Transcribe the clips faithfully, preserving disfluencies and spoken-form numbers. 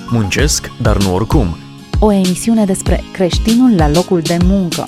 Muncesc, dar nu oricum. O emisiune despre creștinul la locul de muncă.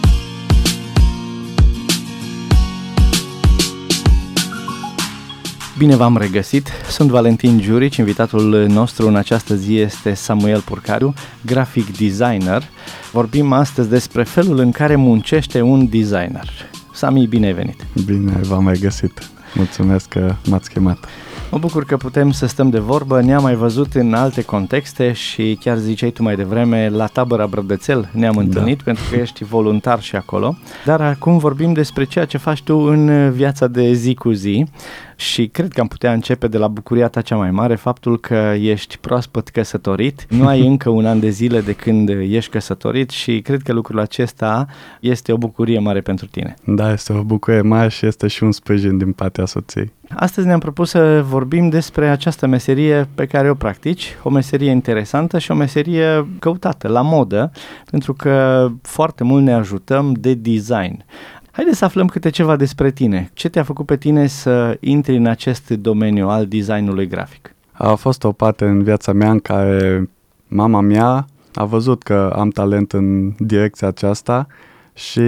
Bine v-am regăsit, sunt Valentin Giurici, invitatul nostru în această zi este Samuel Purcariu, graphic designer. Vorbim astăzi despre felul în care muncește un designer. Sami, bine ai venit! Bine v-am regăsit, mulțumesc că m-ați chemat. Mă bucur că putem să stăm de vorbă, ne-am mai văzut în alte contexte și chiar ziceai tu mai devreme, la tabăra Brădățel ne-am întâlnit, da. Pentru că ești voluntar și acolo. Dar acum vorbim despre ceea ce faci tu în viața de zi cu zi și cred că am putea începe de la bucuria ta cea mai mare, faptul că ești proaspăt căsătorit, nu ai încă un an de zile de când ești căsătorit și cred că lucrul acesta este o bucurie mare pentru tine. Da, este o bucurie mare și este și un sprijin din partea soției. Astăzi ne-am propus să vorbim despre această meserie pe care o practici, o meserie interesantă și o meserie căutată, la modă, pentru că foarte mult ne ajutăm de design. Haideți să aflăm câte ceva despre tine. Ce te-a făcut pe tine să intri în acest domeniu al designului grafic? A fost o parte în viața mea în care mama mea a văzut că am talent în direcția aceasta și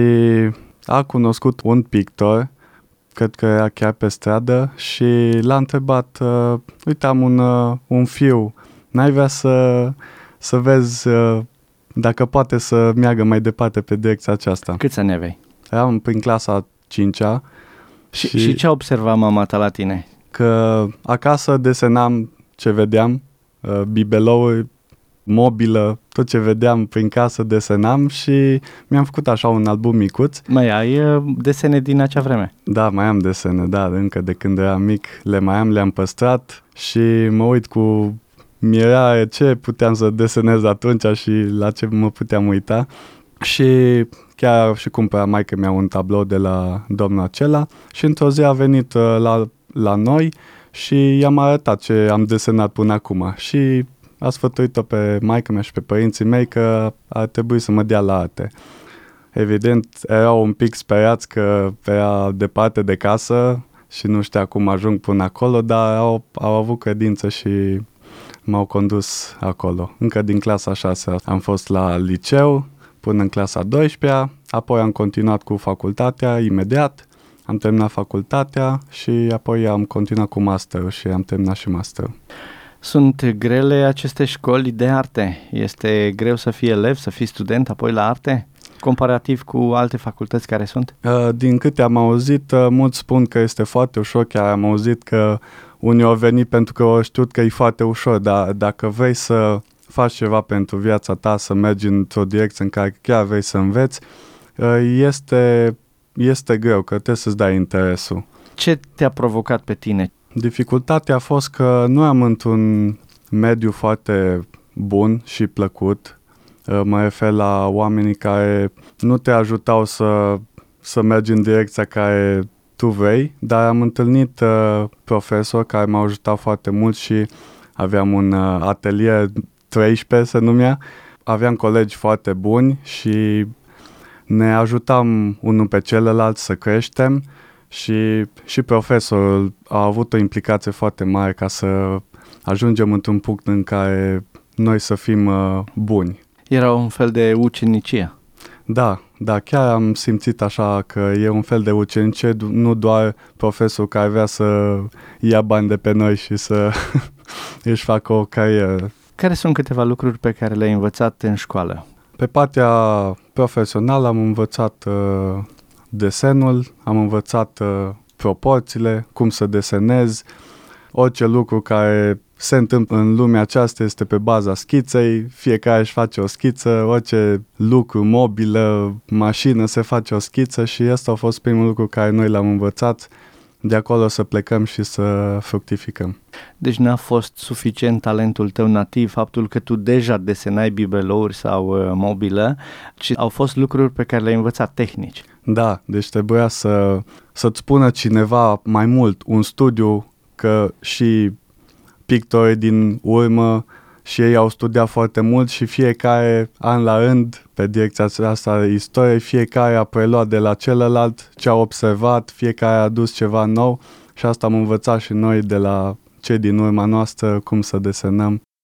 a cunoscut un pictor, cred că era chiar pe stradă, și l-a întrebat, uh, uite, am un, uh, un fiu, n-ai vrea să, să vezi uh, dacă poate să meargă mai departe pe direcția aceasta? Câți ani aveai? Eram prin clasa a cincea. Și, și, și ce observa mama ta la tine? Că acasă desenam ce vedeam, uh, bibelouri, mobilă, tot ce vedeam prin casă desenam și mi-am făcut așa un album micuț. Mai ai uh, desene din acea vreme? Da, mai am desene, da, încă de când eram mic le mai am, le-am păstrat și mă uit cu mirare ce puteam să desenez atunci și la ce mă puteam uita. Și chiar și cumpăra maică-mea un tablou de la domnul acela și într-o zi a venit uh, la, la noi și i-am arătat ce am desenat până acum și a sfătuit-o pe maică-mea și pe părinții mei că ar trebui să mă dea la arte. Evident, erau un pic speriați că era departe de casă și nu știa cum ajung până acolo, dar au, au avut credință și m-au condus acolo. Încă din clasa a șasea am fost la liceu până în clasa a douăsprezecea, apoi am continuat cu facultatea imediat, am terminat facultatea și apoi am continuat cu master și am terminat și master. Sunt grele aceste școli de arte? Este greu să fii elev, să fii student apoi la arte, comparativ cu alte facultăți care sunt? Din câte am auzit, mulți spun că este foarte ușor, chiar am auzit că unii au venit pentru că au știut că e foarte ușor, dar dacă vrei să faci ceva pentru viața ta, să mergi într-o direcție în care chiar vrei să înveți, este, este greu, că trebuie să-ți dai interesul. Ce te-a provocat pe tine? Dificultatea a fost că nu am într-un mediu foarte bun și plăcut. Mă refer la oamenii care nu te ajutau să, să mergi în direcția care tu vrei, dar am întâlnit uh, profesori care m-au ajutat foarte mult și aveam un uh, atelier treisprezece, se numea. Aveam colegi foarte buni și ne ajutam unul pe celălalt să creștem și, și profesorul a avut o implicație foarte mare ca să ajungem într-un punct în care noi să fim uh, buni. Era un fel de ucenicie. Da, da, chiar am simțit așa că e un fel de ucenicie, nu doar profesorul care vrea să ia bani de pe noi și să își facă o carieră. Care sunt câteva lucruri pe care le-ai învățat în școală? Pe partea profesională am învățat uh, desenul, am învățat uh, proporțiile, cum să desenez, orice lucru care se întâmplă în lumea aceasta este pe baza schiței, fiecare își face o schiță, orice lucru, mobilă, mașină, se face o schiță și ăsta a fost primul lucru care noi l-am învățat, de acolo să plecăm și să fructificăm. Deci n-a fost suficient talentul tău nativ, faptul că tu deja desenai bibelouri sau uh, mobilă, ci au fost lucruri pe care le-ai învățat, tehnici. Da, deci trebuia să, să-ți spună cineva mai mult, un studiu, că și pictorii din urmă și ei au studiat foarte mult și fiecare an la rând, pe direcția asta de istorie, fiecare a preluat de la celălalt ce a observat, fiecare a adus ceva nou și asta am învățat și noi de la cei din urma noastră, cum să desenăm.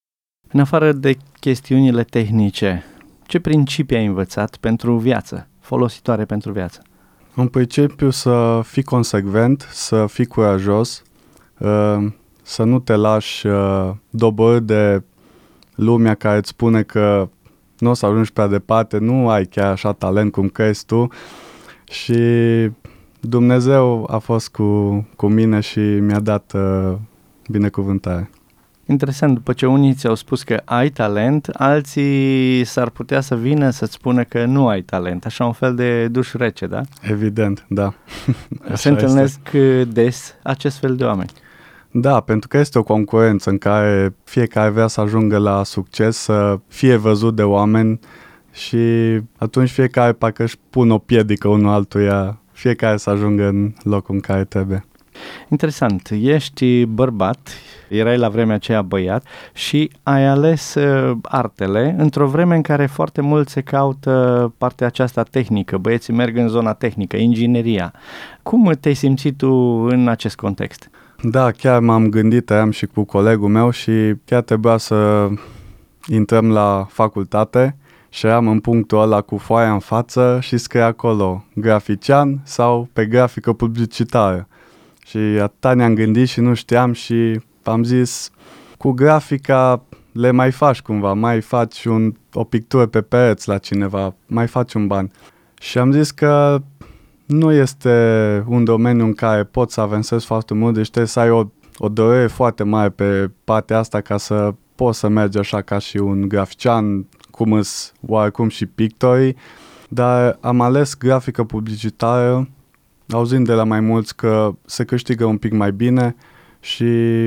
În afară de chestiunile tehnice, ce principii ai învățat pentru viață, folositoare pentru viață? În principiu să fii consecvent, să fii curajos, să nu te lași doborât de lumea care îți spune că nu o să ajungi prea departe, nu ai chiar așa talent cum crezi tu și Dumnezeu a fost cu, cu mine și mi-a dat uh, binecuvântare. Interesant, după ce unii ți-au spus că ai talent, alții s-ar putea să vină să-ți spună că nu ai talent, așa un fel de duș rece, da? Evident, da. Se întâlnesc este. Des acest fel de oameni. Da, pentru că este o concurență în care fiecare vrea să ajungă la succes, să fie văzut de oameni și atunci fiecare parcă își pun o piedică unul altuia, fiecare să ajungă în locul în care trebuie. Interesant, ești bărbat, erai la vremea aceea băiat și ai ales uh, artele într-o vreme în care foarte mult se caută partea aceasta tehnică, băieții merg în zona tehnică, ingineria. Cum te-ai simțit tu în acest context? Da, chiar m-am gândit, am și cu colegul meu și chiar trebuia să intrăm la facultate și eram în punctul ăla cu foaia în față și scrie acolo grafician sau pe grafică publicitară. Și atâta ne-am gândit și nu știam și am zis, cu grafica le mai faci cumva, mai faci un, o pictură pe pereți la cineva, mai faci un ban. Și am zis că nu este un domeniu în care poți să avansezi foarte mult, deci trebuie să ai o, o dorire foarte mare pe partea asta ca să poți să mergi așa ca și un grafician, cum îs oarecum și pictorii, dar am ales grafică publicitară, auzind de la mai mulți că se câștigă un pic mai bine și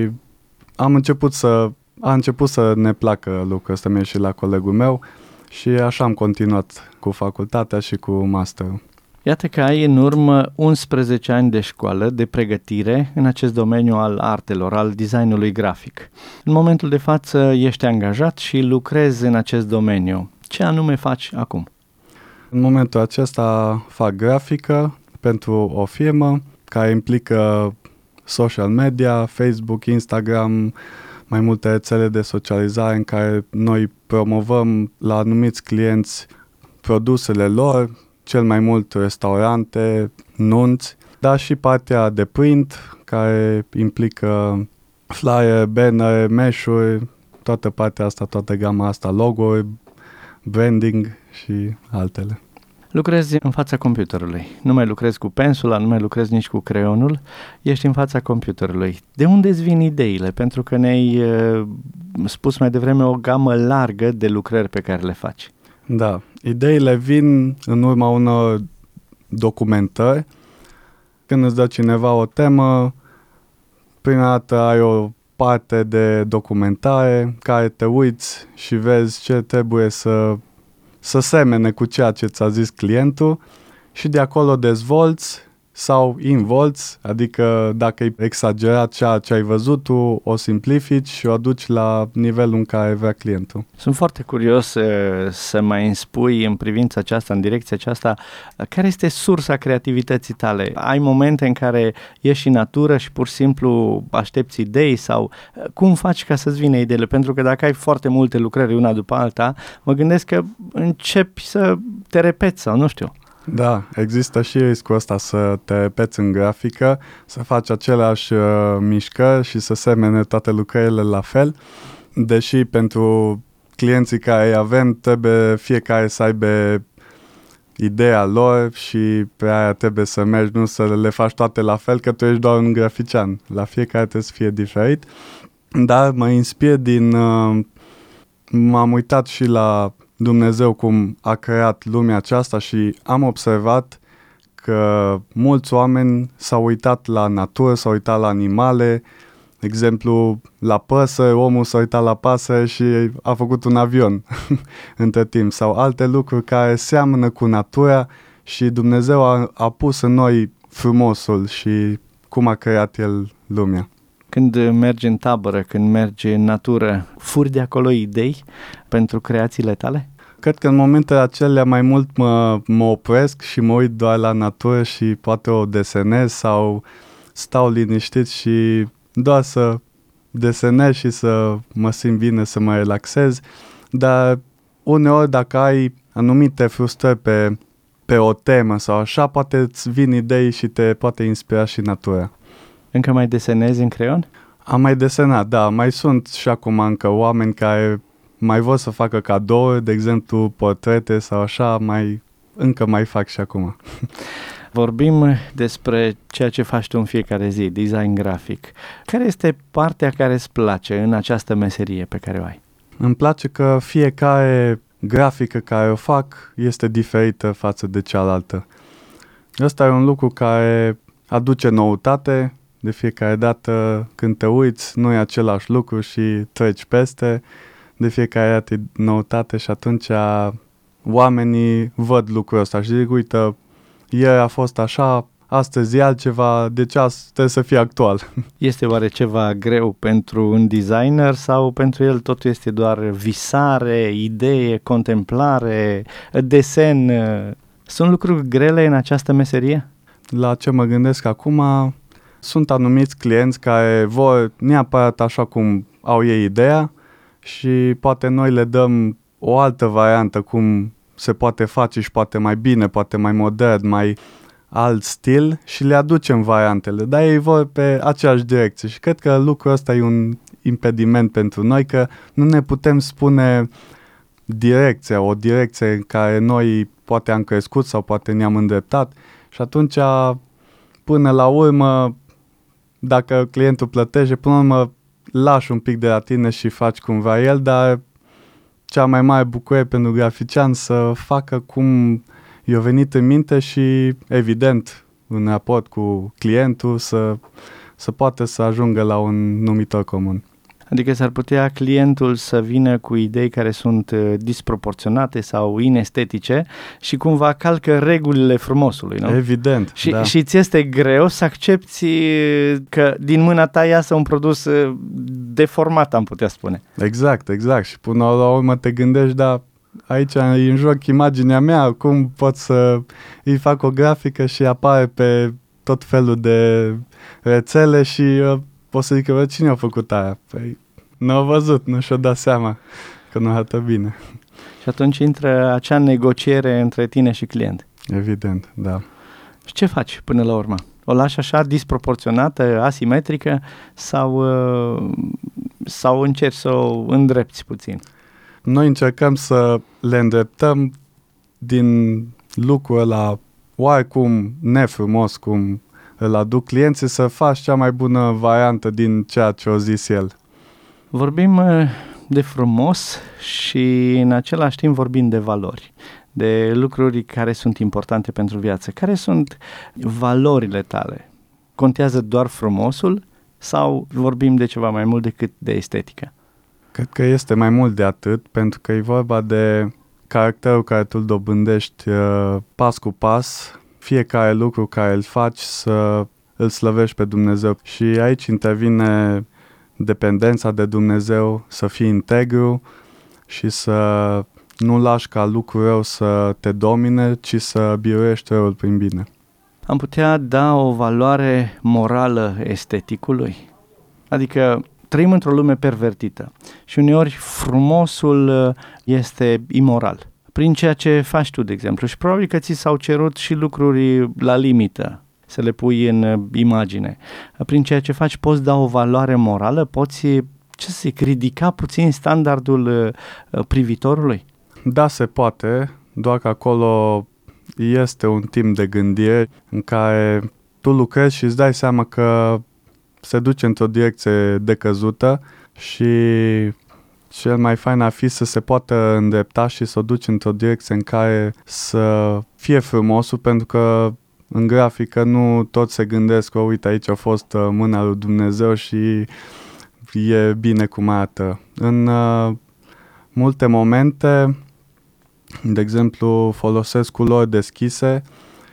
am început să, a început să ne placă lucrul ăsta mie și la colegul meu și așa am continuat cu facultatea și cu masterul. Iată că ai în urmă unsprezece ani de școală, de pregătire în acest domeniu al artelor, al designului grafic. În momentul de față ești angajat și lucrezi în acest domeniu. Ce anume faci acum? În momentul acesta fac grafică pentru o firmă care implică social media, Facebook, Instagram, mai multe rețele de socializare în care noi promovăm la anumiți clienți produsele lor, cel mai mult restaurante, nunți, dar și partea de print, care implică flyer, banner, mesh-uri, toată partea asta, toată gama asta, logo-uri, branding și altele. Lucrezi în fața computerului, nu mai lucrezi cu pensula, nu mai lucrezi nici cu creionul, ești în fața computerului. De unde îți vin ideile? Pentru că ne-ai uh, spus mai devreme o gamă largă de lucrări pe care le faci. Da, ideile vin în urma unor documentări. Când îți dă cineva o temă, prima dată ai o parte de documentare care te uiți și vezi ce trebuie să, să semene cu ceea ce ți-a zis clientul și de acolo dezvolți sau involți, adică dacă e exagerat ceea ce ai văzut tu, o simplifici și o aduci la nivelul în care vrea clientul. Sunt foarte curios uh, să mai îmi spui în privința aceasta, în direcția aceasta, care este sursa creativității tale? Ai momente în care ieși în natură și pur și simplu aștepți idei sau uh, cum faci ca să-ți vină ideile? Pentru că dacă ai foarte multe lucrări una după alta, mă gândesc că începi să te repeți sau nu știu. Da, există și riscul ăsta să te repeți în grafică, să faci aceleași uh, mișcări și să semene toate lucrările la fel, deși pentru clienții care îi avem trebuie fiecare să aibă ideea lor și pe aia trebuie să mergi, nu să le faci toate la fel, că tu ești doar un grafician, la fiecare trebuie să fie diferit, dar mă inspir din... Uh, m-am uitat și la Dumnezeu cum a creat lumea aceasta și am observat că mulți oameni s-au uitat la natură, s-au uitat la animale, de exemplu la păsări, omul s-a uitat la pasăre și a făcut un avion între timp, sau alte lucruri care seamănă cu natura și Dumnezeu a, a pus în noi frumosul și cum a creat El lumea. Când mergi în tabără, când mergi în natură, furi de acolo idei pentru creațiile tale? Cred că în momentele acelea mai mult mă, mă opresc și mă uit doar la natură și poate o desenez sau stau liniștit și doar să desenez și să mă simt bine, să mă relaxez, dar uneori dacă ai anumite frustrări pe, pe o temă sau așa, poate îți vin idei și te poate inspira și natura. Încă mai desenezi în creion? Am mai desenat, da, mai sunt și acum încă oameni care mai vor să facă cadouri, de exemplu portrete sau așa, mai, încă mai fac și acum. Vorbim despre ceea ce faci tu în fiecare zi, design grafic. Care este partea care îți place în această meserie pe care o ai? Îmi place că fiecare grafică care o fac este diferită față de cealaltă. Ăsta e un lucru care aduce noutate, de fiecare dată când te uiți nu e același lucru și treci peste, de fiecare dată e noutate și atunci oamenii văd lucrul ăsta și zic, uite, ieri a fost așa, astăzi e altceva, deci asta trebuie să fie actual. Este oare ceva greu pentru un designer sau pentru el totul este doar visare, idee, contemplare, desen? Sunt lucruri grele în această meserie? La ce mă gândesc acum, sunt anumiți clienți care vor neapărat așa cum au ei ideea și poate noi le dăm o altă variantă cum se poate face și poate mai bine, poate mai modern, mai alt stil și le aducem variantele, dar ei vor pe aceeași direcție și cred că lucrul ăsta e un impediment pentru noi, că nu ne putem spune direcția, o direcție în care noi poate am crescut sau poate ne-am îndreptat și atunci până la urmă, dacă clientul plătește, până la urmă lași un pic de la tine și faci cum vrea el, dar cea mai mare bucurie pentru grafician să facă cum i-a venit în minte și, evident, în raport cu clientul, să, să poată să ajungă la un numitor comun. Adică s-ar putea clientul să vină cu idei care sunt disproporționate sau inestetice și cumva calcă regulile frumosului, nu? Evident, și, da. Și ți este greu să accepti că din mâna ta iasă un produs deformat, am putea spune. Exact, exact. Și până la urmă te gândești, da, aici e în joc imaginea mea, cum pot să îi fac o grafică și apare pe tot felul de rețele și uh, pot să zic că cine a făcut aia? Păi nu a văzut, nu și-a dat seama că nu arată bine. Și atunci intră acea negociere între tine și client. Evident, da. Și ce faci până la urmă? O lași așa disproporționată, asimetrică sau, sau încerci să o îndrepți puțin? Noi încercăm să le îndreptăm din lucrul ăla oarecum nefrumos, cum îl aduc clienții, să faci cea mai bună variantă din ceea ce o zis el. Vorbim de frumos și în același timp vorbim de valori, de lucruri care sunt importante pentru viață. Care sunt valorile tale? Contează doar frumosul sau vorbim de ceva mai mult decât de estetică? Cred că este mai mult de atât, pentru că e vorba de caracterul care tu îl dobândești uh, pas cu pas, fiecare lucru care îl faci să îl slăvești pe Dumnezeu. Și aici intervine dependența de Dumnezeu, să fii integru și să nu lași ca lucrul rău să te domine, ci să biruiești răul prin bine. Am putea da o valoare morală esteticului? Adică trăim într-o lume pervertită și uneori frumosul este imoral. Prin ceea ce faci tu, de exemplu, și probabil că ți s-au cerut și lucruri la limită să le pui în imagine. Prin ceea ce faci poți da o valoare morală, poți, ce să zic, ridica puțin standardul privitorului? Da, se poate, doar că acolo este un timp de gândire în care tu lucrezi și îți dai seama că se duce într-o direcție decăzută și cel mai fain ar fi să se poată îndrepta și să o duci într-o direcție în care să fie frumosul, pentru că în grafică nu toți se gândesc că uite aici a fost mâna lui Dumnezeu și e bine cum arată. În uh, multe momente, de exemplu, folosesc culori deschise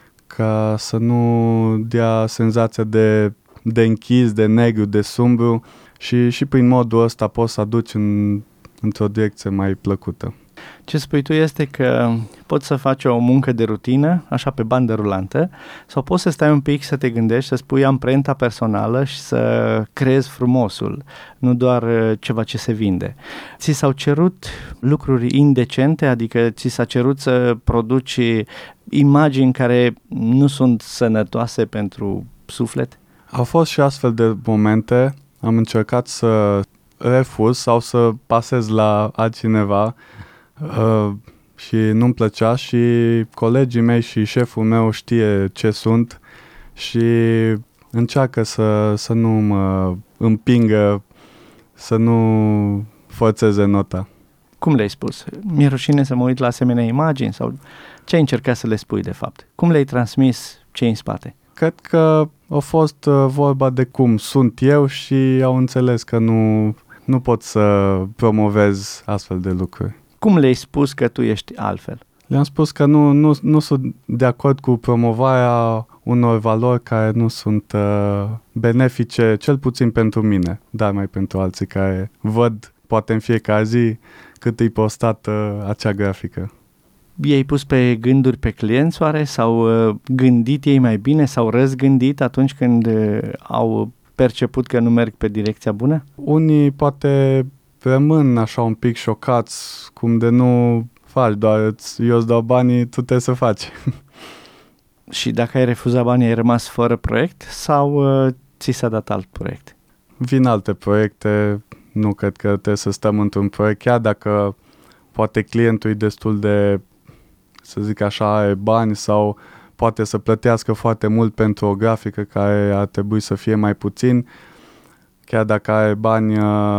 ca să nu dea senzația de, de închis, de negru, de sumbru și, și prin modul ăsta poți să aduci în, într-o direcție mai plăcută. Ce spui tu este că poți să faci o muncă de rutină, așa pe bandă rulantă, sau poți să stai un pic să te gândești, să spui amprenta personală și să creezi frumosul, nu doar ceva ce se vinde. Ți s-au cerut lucruri indecente, adică ți s-a cerut să produci imagini care nu sunt sănătoase pentru suflet? Au fost și astfel de momente, am încercat să refuz sau să pasez la altcineva uh, și nu-mi plăcea și colegii mei și șeful meu știe ce sunt și încearcă să, să nu mă împingă, să nu forțeze nota. Cum le-ai spus? Mi-e rușine să mă uit la asemenea imagini sau ce ai încercat să le spui de fapt? Cum le-ai transmis ce în spate? Cred că a fost uh, vorba de cum sunt eu și au înțeles că nu, nu pot să promovez astfel de lucruri. Cum le-ai spus că tu ești altfel? Le-am spus că nu, nu, nu sunt de acord cu promovarea unor valori care nu sunt uh, benefice, cel puțin pentru mine, dar mai pentru alții care văd, poate în fiecare zi, cât e postată acea grafică. I-ai pus pe gânduri pe clienți oare? S-au uh, gândit ei mai bine? S-au răzgândit atunci când uh, au perceput că nu merg pe direcția bună? Unii poate rămân așa un pic șocați, cum de nu faci, doar îți, eu îți dau banii, tu trebuie să faci. Și dacă ai refuzat banii, ai rămas fără proiect sau uh, ți s-a dat alt proiect? Vin alte proiecte, nu cred că trebuie să stăm într-un proiect, chiar dacă poate clientul e destul de, să zic așa, are bani sau poate să plătească foarte mult pentru o grafică care ar trebui să fie mai puțin, chiar dacă are bani,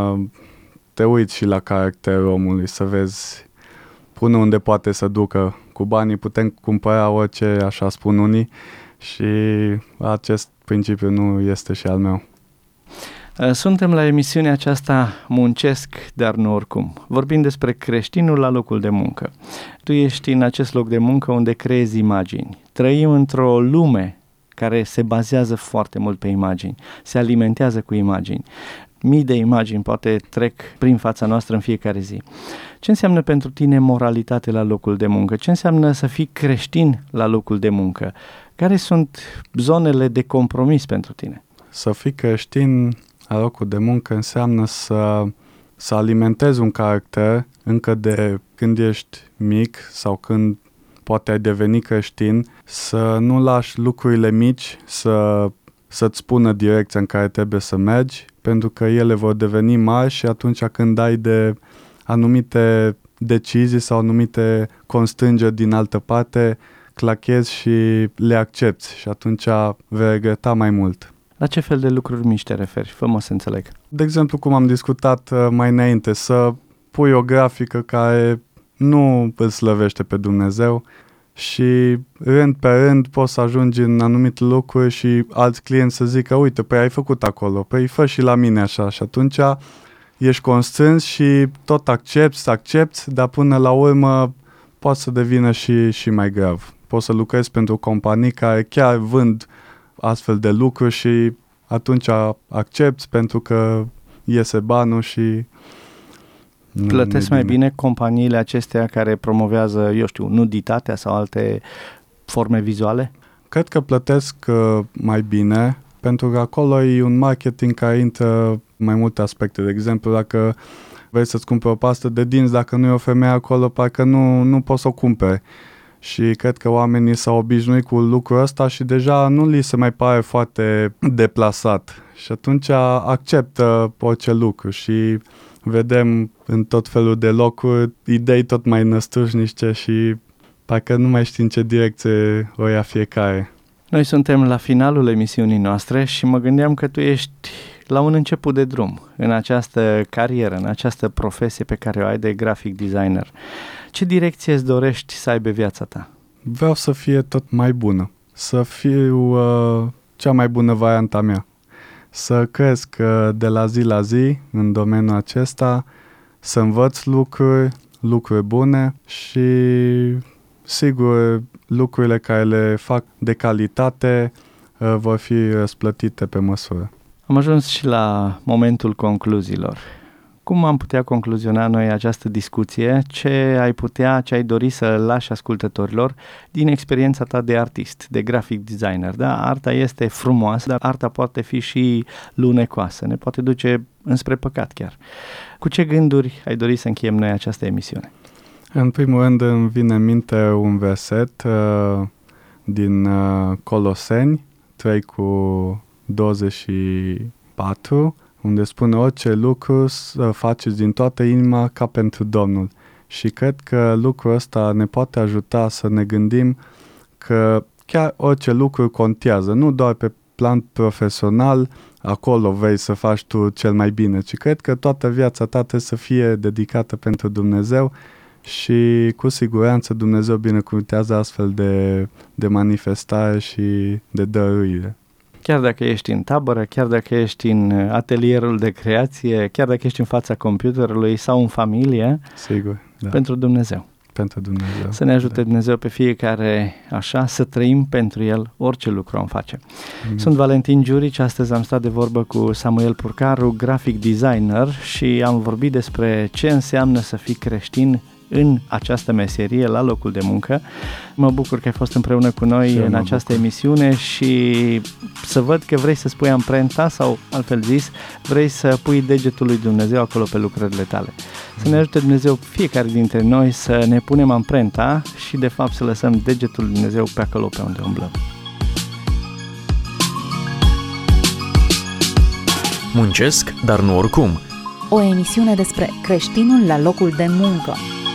te uiți și la caracterul omului, să vezi până unde poate să ducă. Cu banii putem cumpăra orice, așa spun unii, și acest principiu nu este și al meu. Suntem la emisiunea aceasta Muncesc, dar nu oricum. Vorbim despre creștinul la locul de muncă. Tu ești în acest loc de muncă unde creezi imagini. Trăim într-o lume care se bazează foarte mult pe imagini, se alimentează cu imagini. Mii de imagini poate trec prin fața noastră în fiecare zi. Ce înseamnă pentru tine moralitate la locul de muncă? Ce înseamnă să fii creștin la locul de muncă? Care sunt zonele de compromis pentru tine? Să fii creștin la locul de muncă înseamnă să, să alimentezi un caracter încă de când ești mic sau când poate ai deveni creștin, să nu lași lucrurile mici să, să-ți spună direcția în care trebuie să mergi, pentru că ele vor deveni mari și atunci când ai de anumite decizii sau anumite constrângeri din altă parte, clachezi și le accepti și atunci vei regreta mai mult. La ce fel de lucruri mici te referi? Fă-mă să înțeleg. De exemplu, cum am discutat mai înainte, să pui o grafică care nu îl slăvește pe Dumnezeu și rând pe rând poți să ajungi în anumite lucruri și alți clienți să zică, uite, păi ai făcut acolo, păi fă și la mine așa, și atunci ești constrâns și tot accepti, accepti, dar până la urmă poate să devină și, și mai grav. Poți să lucrezi pentru companii care chiar vând astfel de lucruri și atunci accepti pentru că iese banul și plătesc mai bine companiile acestea care promovează, eu știu, nuditatea sau alte forme vizuale? Cred că plătesc uh, mai bine, pentru că acolo e un marketing care intră mai multe aspecte. De exemplu, dacă vrei să-ți cumperi o pastă de dinți, dacă nu e o femeie acolo, parcă nu, nu poți să o cumperi. Și cred că oamenii s-au obișnuit cu lucrul ăsta și deja nu li se mai pare foarte deplasat. Și atunci acceptă orice lucru și vedem în tot felul de locuri idei tot mai năstrușnice și parcă nu mai știi în ce direcție o ia fiecare. Noi suntem la finalul emisiunii noastre și mă gândeam că tu ești la un început de drum în această carieră, în această profesie pe care o ai de graphic designer. Ce direcție îți dorești să aibă viața ta? Vreau să fie tot mai bună, să fiu uh, cea mai bună varianta mea, să cresc uh, de la zi la zi în domeniul acesta, să învăț lucruri, lucruri bune și sigur lucrurile care le fac de calitate uh, vor fi răsplătite pe măsură. Am ajuns și la momentul concluziilor. Cum am putea concluziona noi această discuție? Ce ai putea, ce ai dori să lași ascultătorilor din experiența ta de artist, de graphic designer? Da, arta este frumoasă, dar arta poate fi și lunecoasă, ne poate duce înspre păcat chiar. Cu ce gânduri ai dori să încheiem noi această emisiune? În primul rând îmi vine în minte un verset uh, din uh, Coloseni trei cu douăzeci și patru, unde spune orice lucru să faceți din toată inima ca pentru Domnul. Și cred că lucrul ăsta ne poate ajuta să ne gândim că chiar orice lucru contează, nu doar pe plan profesional, acolo vei să faci tu cel mai bine, ci cred că toată viața ta trebuie să fie dedicată pentru Dumnezeu și cu siguranță Dumnezeu binecuvântează astfel de, de manifestare și de dăruire. Chiar dacă ești în tabără, chiar dacă ești în atelierul de creație, chiar dacă ești în fața computerului sau în familie, sigur, da. Pentru Dumnezeu. Pentru Dumnezeu. Să ne ajute da. Dumnezeu pe fiecare așa, să trăim pentru El orice lucru am face. Mm. Sunt Valentin Giurici, astăzi am stat de vorbă cu Samuel Purcaru, graphic designer, și am vorbit despre ce înseamnă să fii creștin în această meserie, la locul de muncă. Mă bucur că ai fost împreună cu noi în această bucur. emisiune și să văd că vrei să spui amprenta sau, altfel zis, vrei să pui degetul lui Dumnezeu acolo pe lucrările tale. Să ne ajute Dumnezeu fiecare dintre noi să ne punem amprenta și, de fapt, să lăsăm degetul lui Dumnezeu pe acolo pe unde umblăm. Muncesc, dar nu oricum. O emisiune despre creștinul la locul de muncă.